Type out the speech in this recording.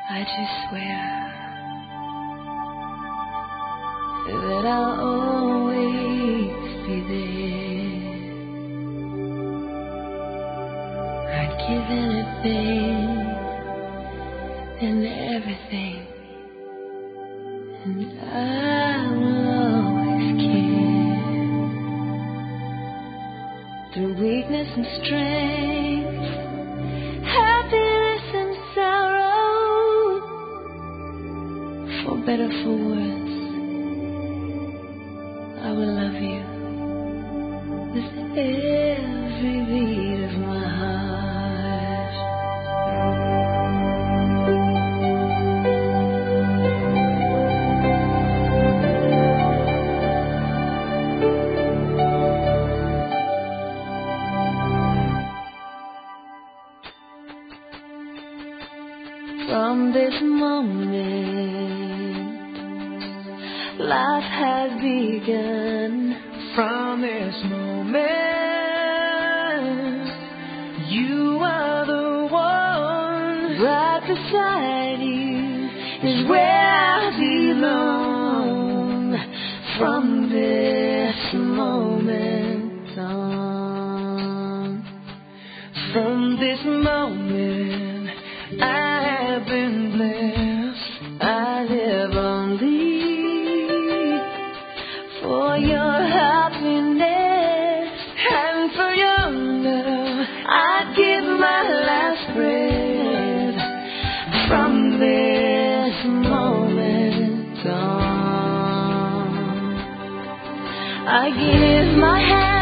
I just swear that I'll always be there. I'd give anything and everything, and I will always care. Through weakness and strength, happiness and sorrow, for better, for worse, I will love you with every beat of my heart. From this moment, life has begun. From this moment, you are the one. Right beside you is where I belong. From this moment on, from this moment, I have been blessed. I live only for your happiness And for your love, I'd give my last breath. From this moment on, I give my hand.